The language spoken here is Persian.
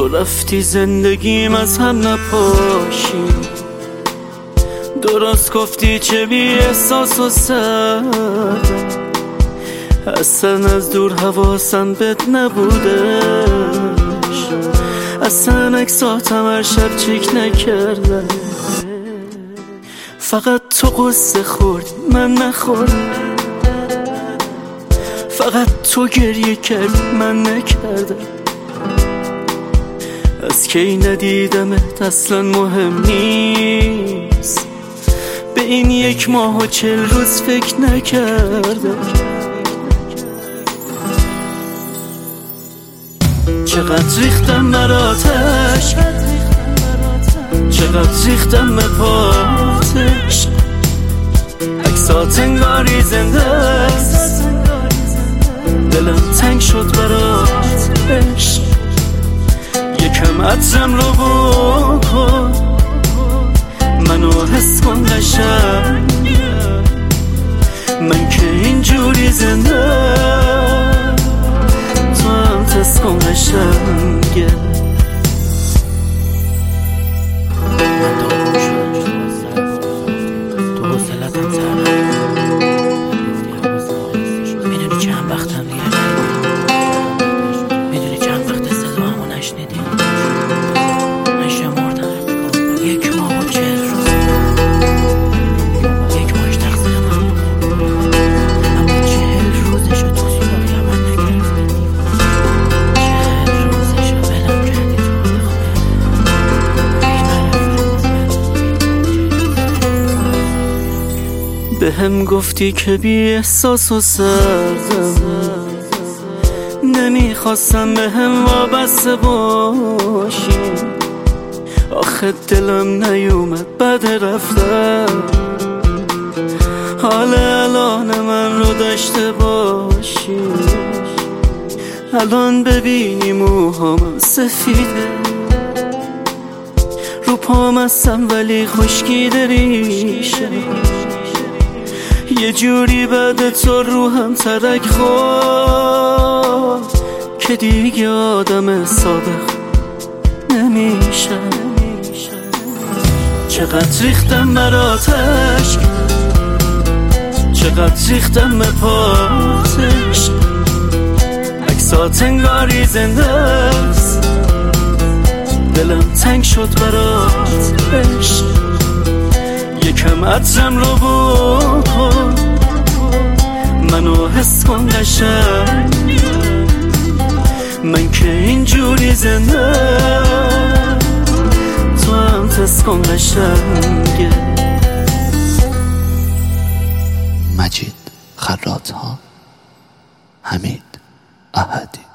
تو رفتی زندگیم از هم نپاشی، درست گفتی چه بی احساس و سردم، اصلا از دور حواسم بهت نبودش، اصلا عکساتم هر شب چک نکردم، فقط تو قصه خوردی من نخوردم، فقط تو گریه کردی من نکردم، از کی ندیدمت اصلا مهم نیست، به این 1 ماه و 40 روز فکر نکردم، چقدر ریختم براتش، چقدر ریختم به پاتش، عکسات انگاری زنده است، دلم تنگ شد برات عشق، یکم عطرم رو بکن منو حس کن قشنگ، من که اینجوری زنده تو هم تست کن قشنگه. تو حوصلتم سر میدونی چند وقتم دیگه، میدونی چند وقت صدامو نشنیدی، من شمردم 1 ماه و 40 روز، 1 ماهش تقصیر من بود، اما 40 روزشو تو سراغ من نگرفتی، 40 روزشو ولم کردی تو به هم گفتی که بی احساس و سردم، نمیخواستم به هم وابسته باشی، آخه دلم نیومد بعد رفتم، حال الان من رو داشته باشی، الان ببینی موهام سفیده، رو پام هستم ولی خشکیده ریشم، یه جوری بعد تو روحم ترک خورد که دیگه آدم صادق نمیشم، چقدر ریختم براتش، چقدر ریختم به پاتش، عکسات انگاری زنده است، دلم تنگ شد برات عشق، یکم عطرم رو بکن منو حس کن قشنگ، من که اینجوری زنده تو هم تست کن قشنگه. مجید خراط‌ها، حمید احدی.